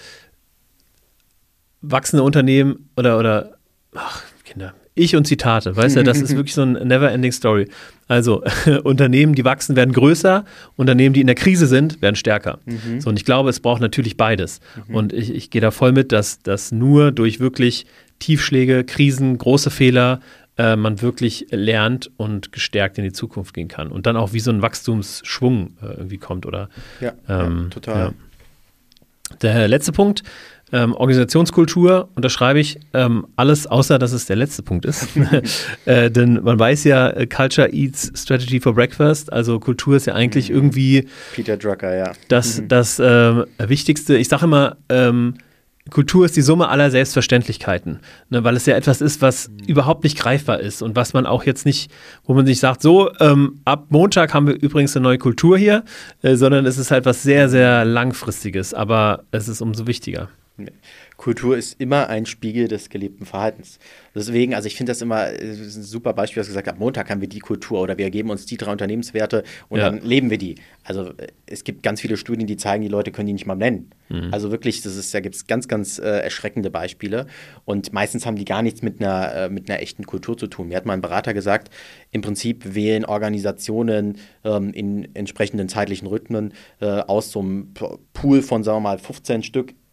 wachsende Unternehmen oder, oder ach, Kinder, ich und Zitate, weißt du, das ist wirklich so eine never-ending Story. Also Unternehmen, die wachsen, werden größer, Unternehmen, die in der Krise sind, werden stärker. Mhm. So, und ich glaube, es braucht natürlich beides. Mhm. Und ich, ich gehe da voll mit, dass, dass nur durch wirklich Tiefschläge, Krisen, große Fehler äh, man wirklich lernt und gestärkt in die Zukunft gehen kann. Und dann auch wie so ein Wachstumsschwung äh, irgendwie kommt, oder? Ja, ähm, ja total. Ja. Der letzte Punkt, Ähm, Organisationskultur, unterschreibe ich ähm, alles, außer dass es der letzte Punkt ist. äh, denn man weiß ja, Culture eats Strategy for Breakfast, also Kultur ist ja eigentlich mhm. irgendwie Peter Drucker, ja. das, mhm. das ähm, Wichtigste. Ich sage immer, ähm, Kultur ist die Summe aller Selbstverständlichkeiten, ne, weil es ja etwas ist, was mhm. überhaupt nicht greifbar ist und was man auch jetzt nicht, wo man nicht sagt, so, ähm, ab Montag haben wir übrigens eine neue Kultur hier, äh, sondern es ist halt was sehr, sehr Langfristiges, aber es ist umso wichtiger. Kultur ist immer ein Spiegel des gelebten Verhaltens. Deswegen, also ich finde das immer das ist ein super Beispiel, was gesagt hat, Montag haben wir die Kultur oder wir geben uns die drei Unternehmenswerte und ja. dann leben wir die. Also es gibt ganz viele Studien, die zeigen, die Leute können die nicht mal nennen. Mhm. Also wirklich, das ist, da gibt es ganz, ganz äh, erschreckende Beispiele und meistens haben die gar nichts mit einer, äh, mit einer echten Kultur zu tun. Mir hat mal ein Berater gesagt, im Prinzip wählen Organisationen ähm, in entsprechenden zeitlichen Rhythmen äh, aus so einem Pool von, sagen wir mal, fünfzehn Stück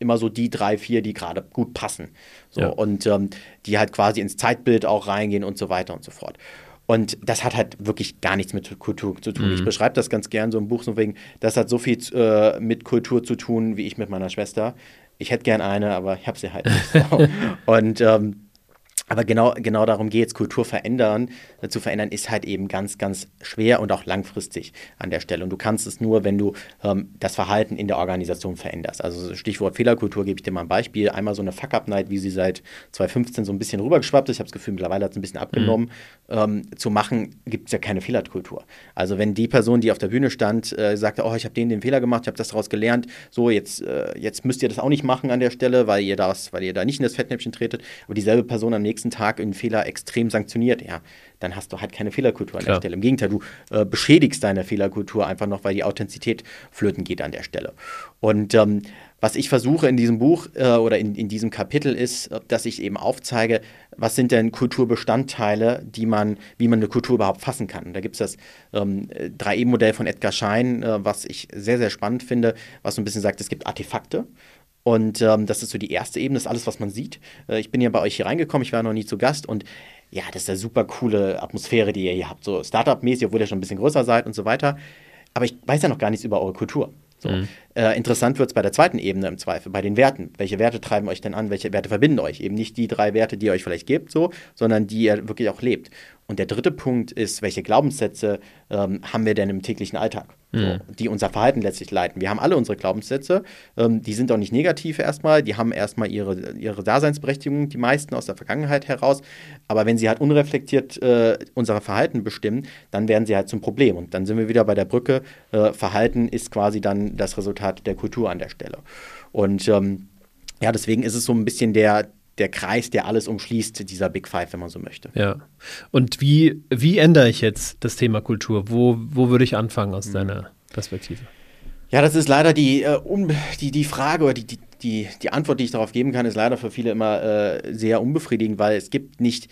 immer so die drei, vier, die gerade gut passen. So, ja. Und ähm, die halt quasi ins Zeitbild auch reingehen und so weiter und so fort. Und das hat halt wirklich gar nichts mit Kultur zu tun. Mhm. Ich beschreibe das ganz gern so im Buch, so wegen, das hat so viel äh, mit Kultur zu tun, wie ich mit meiner Schwester. Ich hätte gern eine, aber ich habe sie halt nicht. So. Und ähm, aber genau, genau darum geht es. Kultur verändern, äh, zu verändern, ist halt eben ganz, ganz schwer und auch langfristig an der Stelle. Und du kannst es nur, wenn du ähm, das Verhalten in der Organisation veränderst. Also Stichwort Fehlerkultur, gebe ich dir mal ein Beispiel. Einmal so eine Fuck-Up-Night, wie sie seit zwanzig fünfzehn so ein bisschen rübergeschwappt ist. Ich habe das Gefühl, mittlerweile hat es ein bisschen abgenommen. Mhm. Ähm, zu machen, gibt es ja keine Fehlerkultur. Also wenn die Person, die auf der Bühne stand, äh, sagte, oh, ich habe den den Fehler gemacht, ich habe das daraus gelernt, so, jetzt, äh, jetzt müsst ihr das auch nicht machen an der Stelle, weil ihr, das, weil ihr da nicht in das Fettnäpfchen tretet. Aber dieselbe Person am nächsten Tag einen Fehler extrem sanktioniert, ja, dann hast du halt keine Fehlerkultur an Klar. der Stelle. Im Gegenteil, du äh, beschädigst deine Fehlerkultur einfach noch, weil die Authentizität flöten geht an der Stelle. Und ähm, was ich versuche in diesem Buch äh, oder in, in diesem Kapitel ist, dass ich eben aufzeige, was sind denn Kulturbestandteile, die man, wie man eine Kultur überhaupt fassen kann. Und da gibt es das ähm, drei E Modell von Edgar Schein, äh, was ich sehr, sehr spannend finde, was so ein bisschen sagt, es gibt Artefakte. Und ähm, das ist so die erste Ebene, das ist alles, was man sieht. Äh, ich bin ja bei euch hier reingekommen, ich war noch nie zu Gast und ja, das ist eine super coole Atmosphäre, die ihr hier habt, so Startup-mäßig, obwohl ihr schon ein bisschen größer seid und so weiter. Aber ich weiß ja noch gar nichts über eure Kultur. So. Mhm. Äh, interessant wird es bei der zweiten Ebene im Zweifel, bei den Werten. Welche Werte treiben euch denn an? Welche Werte verbinden euch? Eben nicht die drei Werte, die ihr euch vielleicht gebt, so, sondern die ihr wirklich auch lebt. Und der dritte Punkt ist, welche Glaubenssätze ähm, haben wir denn im täglichen Alltag, mhm. so, die unser Verhalten letztlich leiten. Wir haben alle unsere Glaubenssätze, ähm, die sind auch nicht negativ erstmal, die haben erstmal ihre, ihre Daseinsberechtigung, die meisten aus der Vergangenheit heraus, aber wenn sie halt unreflektiert äh, unser Verhalten bestimmen, dann werden sie halt zum Problem. Und dann sind wir wieder bei der Brücke, äh, Verhalten ist quasi dann das Resultat der Kultur an der Stelle. Und ähm, ja, deswegen ist es so ein bisschen der der Kreis, der alles umschließt, dieser Big Five, wenn man so möchte. Ja. Und wie, wie ändere ich jetzt das Thema Kultur? Wo, wo würde ich anfangen aus mhm. deiner Perspektive? Ja, das ist leider die, äh, um, die, die Frage oder die, die, die, die Antwort, die ich darauf geben kann, ist leider für viele immer äh, sehr unbefriedigend, weil es gibt nicht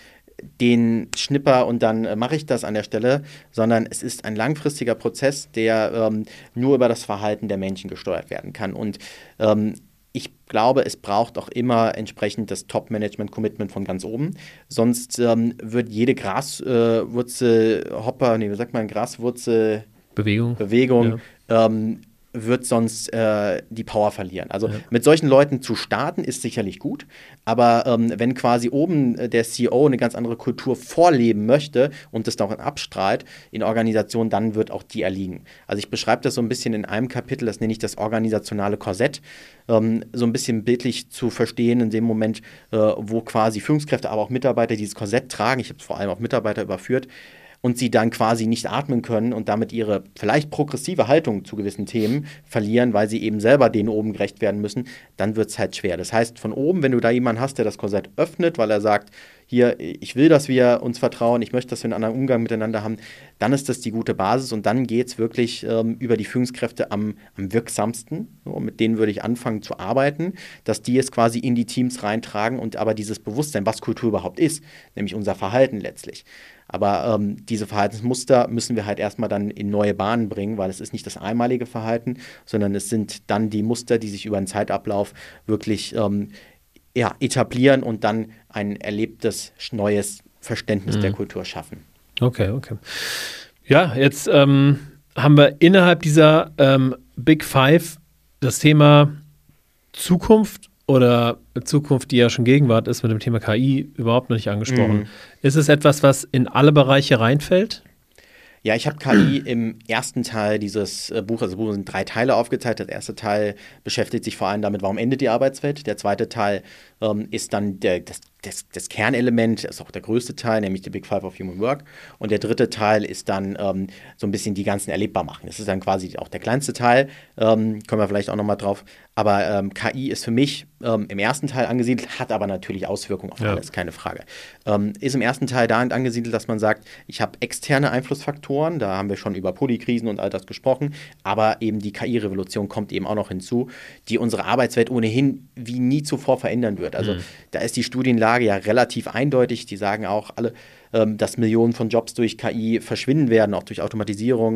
den Schnipper und dann äh, mache ich das an der Stelle, sondern es ist ein langfristiger Prozess, der ähm, nur über das Verhalten der Menschen gesteuert werden kann. Und ähm, ich glaube, es braucht auch immer entsprechend das Top-Management-Commitment von ganz oben. Sonst ähm, wird jede Graswurzel, äh, Hopper, nee, wie sagt man, Graswurzel Bewegung, Bewegung ja. ähm, wird sonst äh, die Power verlieren. Also ja. mit solchen Leuten zu starten ist sicherlich gut, aber ähm, wenn quasi oben äh, der C E O eine ganz andere Kultur vorleben möchte und das auch abstrahlt in Organisationen, dann wird auch die erliegen. Also ich beschreibe das so ein bisschen in einem Kapitel, das nenne ich das organisationale Korsett, ähm, so ein bisschen bildlich zu verstehen in dem Moment, äh, wo quasi Führungskräfte, aber auch Mitarbeiter dieses Korsett tragen, ich habe es vor allem auf Mitarbeiter überführt, und sie dann quasi nicht atmen können und damit ihre vielleicht progressive Haltung zu gewissen Themen verlieren, weil sie eben selber denen oben gerecht werden müssen, dann wird es halt schwer. Das heißt, von oben, wenn du da jemanden hast, der das Korsett öffnet, weil er sagt, hier, ich will, dass wir uns vertrauen, ich möchte, dass wir einen anderen Umgang miteinander haben, dann ist das die gute Basis und dann geht es wirklich ähm, über die Führungskräfte am, am wirksamsten. So, mit denen würde ich anfangen zu arbeiten, dass die es quasi in die Teams reintragen und aber dieses Bewusstsein, was Kultur überhaupt ist, nämlich unser Verhalten letztlich. Aber ähm, diese Verhaltensmuster müssen wir halt erstmal dann in neue Bahnen bringen, weil es ist nicht das einmalige Verhalten, sondern es sind dann die Muster, die sich über einen Zeitablauf wirklich ähm, ja, etablieren und dann ein erlebtes, neues Verständnis mhm. der Kultur schaffen. Okay, okay. Ja, jetzt ähm, haben wir innerhalb dieser ähm, Big Five das Thema Zukunft oder Zukunft, die ja schon Gegenwart ist, mit dem Thema K I überhaupt noch nicht angesprochen. Mhm. Ist es etwas, was in alle Bereiche reinfällt? Ja, ich habe K I im ersten Teil dieses äh, Buches, also das Buch sind drei Teile aufgeteilt. Der erste Teil beschäftigt sich vor allem damit, warum endet die Arbeitswelt. Der zweite Teil ähm, ist dann der, das, das, das Kernelement, ist auch der größte Teil, nämlich die Big Five of Human Work. Und der dritte Teil ist dann ähm, so ein bisschen die ganzen erlebbar machen. Das ist dann quasi auch der kleinste Teil, ähm, kommen wir vielleicht auch nochmal drauf. Aber ähm, K I ist für mich ähm, im ersten Teil angesiedelt, hat aber natürlich Auswirkungen auf ja. alles, keine Frage. Ähm, ist im ersten Teil da angesiedelt, dass man sagt, ich habe externe Einflussfaktoren, da haben wir schon über Polykrisen und all das gesprochen, aber eben die K I-Revolution kommt eben auch noch hinzu, die unsere Arbeitswelt ohnehin wie nie zuvor verändern wird. Also mhm. da ist die Studienlage ja relativ eindeutig, die sagen auch alle, ähm, dass Millionen von Jobs durch K I verschwinden werden, auch durch Automatisierung.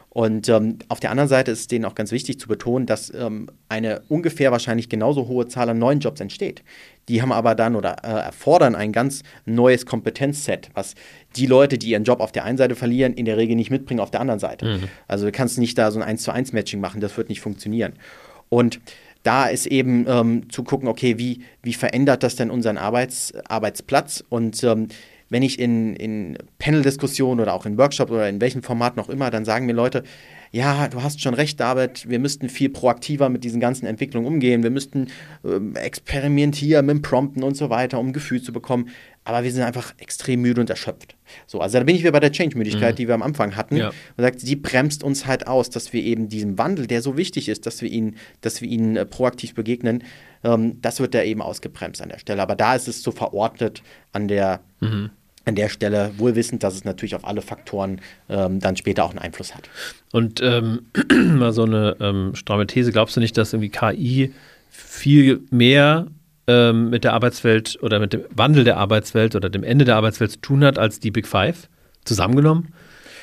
Und ähm, auf der anderen Seite ist es denen auch ganz wichtig zu betonen, dass ähm, eine ungefähr wahrscheinlich genauso hohe Zahl an neuen Jobs entsteht. Die haben aber dann oder äh, erfordern ein ganz neues Kompetenzset, was die Leute, die ihren Job auf der einen Seite verlieren, in der Regel nicht mitbringen auf der anderen Seite. Mhm. Also du kannst nicht da so ein eins zu eins Matching machen, das wird nicht funktionieren. Und da ist eben ähm, zu gucken, okay, wie, wie verändert das denn unseren Arbeits, Arbeitsplatz? Und ähm, wenn ich in, in Panel-Diskussionen oder auch in Workshops oder in welchem Format noch immer, dann sagen mir Leute, ja, du hast schon recht, David, wir müssten viel proaktiver mit diesen ganzen Entwicklungen umgehen, wir müssten ähm, experimentieren mit dem Prompten und so weiter, um ein Gefühl zu bekommen, aber wir sind einfach extrem müde und erschöpft. So, also da bin ich wieder bei der Change-Müdigkeit, mhm. die wir am Anfang hatten. Ja. Man sagt, die bremst uns halt aus, dass wir eben diesem Wandel, der so wichtig ist, dass wir ihn, dass wir ihn äh, proaktiv begegnen, ähm, das wird da eben ausgebremst an der Stelle. Aber da ist es so verordnet an der mhm. an der Stelle, wohl wissend, dass es natürlich auf alle Faktoren ähm, dann später auch einen Einfluss hat. Und ähm, mal so eine ähm, stramme These, glaubst du nicht, dass irgendwie K I viel mehr ähm, mit der Arbeitswelt oder mit dem Wandel der Arbeitswelt oder dem Ende der Arbeitswelt zu tun hat als die Big Five zusammengenommen?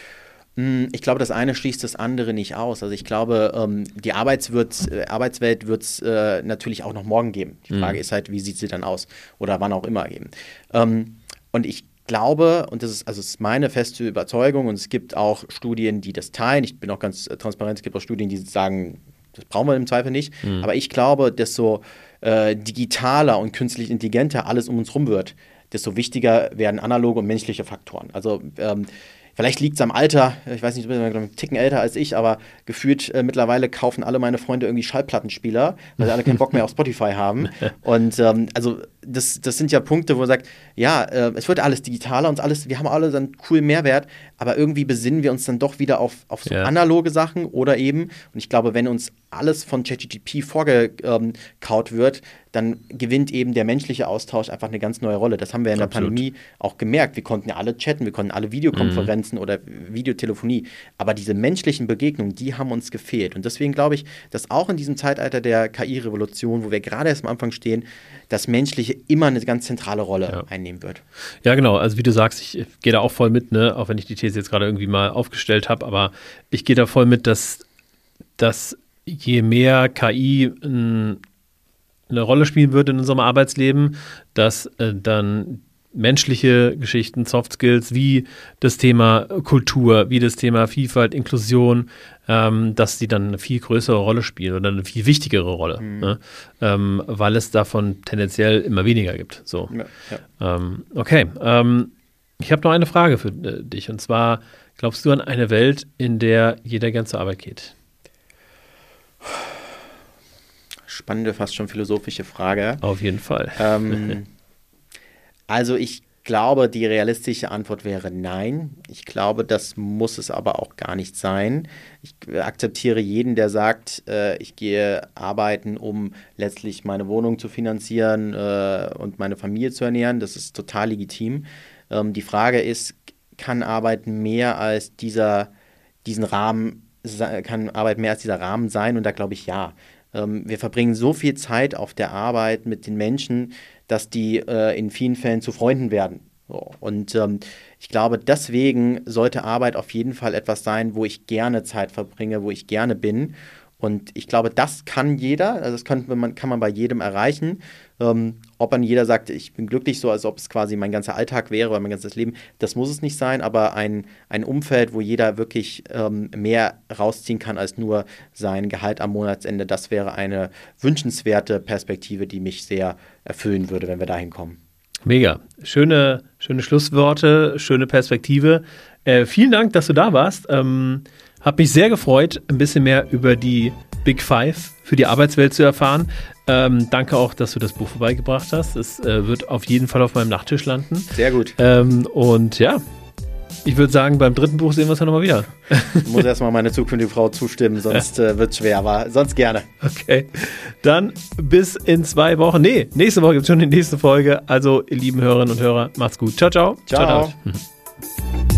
Ich glaube, das eine schließt das andere nicht aus. Also ich glaube, ähm, die Arbeitswelt, äh, Arbeitswelt wird es äh, natürlich auch noch morgen geben. Die Frage mhm. ist halt, wie sieht sie dann aus oder wann auch immer geben. Ähm, und ich glaube, und das ist also das ist meine feste Überzeugung, und es gibt auch Studien, die das teilen, ich bin auch ganz äh, transparent, es gibt auch Studien, die sagen, das brauchen wir im Zweifel nicht, mhm. aber ich glaube, desto äh, digitaler und künstlich intelligenter alles um uns rum wird, desto wichtiger werden analoge und menschliche Faktoren. Also ähm, vielleicht liegt es am Alter, ich weiß nicht, du bist einen Ticken älter als ich, aber gefühlt äh, mittlerweile kaufen alle meine Freunde irgendwie Schallplattenspieler, weil sie alle keinen Bock mehr auf Spotify haben. Und ähm, also das, das sind ja Punkte, wo man sagt, ja, äh, es wird alles digitaler und alles, wir haben alle einen coolen Mehrwert, aber irgendwie besinnen wir uns dann doch wieder auf, auf so ja. analoge Sachen oder eben, und ich glaube, wenn uns alles von ChatGPT vorgekaut wird, dann gewinnt eben der menschliche Austausch einfach eine ganz neue Rolle. Das haben wir in der Absolut. Pandemie auch gemerkt. Wir konnten ja alle chatten, wir konnten alle Videokonferenzen mhm. oder Videotelefonie, aber diese menschlichen Begegnungen, die haben uns gefehlt. Und deswegen glaube ich, dass auch in diesem Zeitalter der K I-Revolution, wo wir gerade erst am Anfang stehen, das Menschliche immer eine ganz zentrale Rolle ja. einnehmen wird. Ja, genau. Also wie du sagst, ich gehe da auch voll mit, ne? Auch wenn ich die These jetzt gerade irgendwie mal aufgestellt habe, aber ich gehe da voll mit, dass, dass je mehr K I ein eine Rolle spielen wird in unserem Arbeitsleben, dass äh, dann menschliche Geschichten, Soft Skills wie das Thema Kultur, wie das Thema Vielfalt, Inklusion, ähm, dass die dann eine viel größere Rolle spielen oder eine viel wichtigere Rolle, mhm. ne? ähm, weil es davon tendenziell immer weniger gibt. So. Ja, ja. Ähm, okay, ähm, ich habe noch eine Frage für äh, dich, und zwar, glaubst du an eine Welt, in der jeder gern zur Arbeit geht? Spannende, fast schon philosophische Frage. Auf jeden Fall. Ähm, also ich glaube, die realistische Antwort wäre nein. Ich glaube, das muss es aber auch gar nicht sein. Ich akzeptiere jeden, der sagt, äh, ich gehe arbeiten, um letztlich meine Wohnung zu finanzieren äh, und meine Familie zu ernähren. Das ist total legitim. Ähm, die Frage ist, kann Arbeit mehr als dieser, diesen Rahmen, kann Arbeit mehr als dieser Rahmen sein? Und da glaube ich ja. Wir verbringen so viel Zeit auf der Arbeit mit den Menschen, dass die äh, in vielen Fällen zu Freunden werden. So. Und ähm, ich glaube, deswegen sollte Arbeit auf jeden Fall etwas sein, wo ich gerne Zeit verbringe, wo ich gerne bin. Und ich glaube, das kann jeder, also das kann man, kann man bei jedem erreichen. Ähm, ob dann jeder sagt, ich bin glücklich, so als ob es quasi mein ganzer Alltag wäre oder mein ganzes Leben, das muss es nicht sein, aber ein, ein Umfeld, wo jeder wirklich ähm, mehr rausziehen kann als nur sein Gehalt am Monatsende, das wäre eine wünschenswerte Perspektive, die mich sehr erfüllen würde, wenn wir dahin kommen. Mega. Schöne, schöne Schlussworte, schöne Perspektive. Äh, vielen Dank, dass du da warst. Ähm, Hab mich sehr gefreut, ein bisschen mehr über die Big Five für die Arbeitswelt zu erfahren. Ähm, danke auch, dass du das Buch vorbeigebracht hast. Es äh, wird auf jeden Fall auf meinem Nachttisch landen. Sehr gut. Ähm, und ja, ich würde sagen, beim dritten Buch sehen wir uns ja nochmal wieder. Ich muss erstmal meine zukünftige Frau zustimmen, sonst äh, wird es schwer, aber sonst gerne. Okay, dann bis in zwei Wochen. Nee, nächste Woche gibt es schon die nächste Folge. Also, ihr lieben Hörerinnen und Hörer, macht's gut. Ciao, ciao. Ciao. ciao.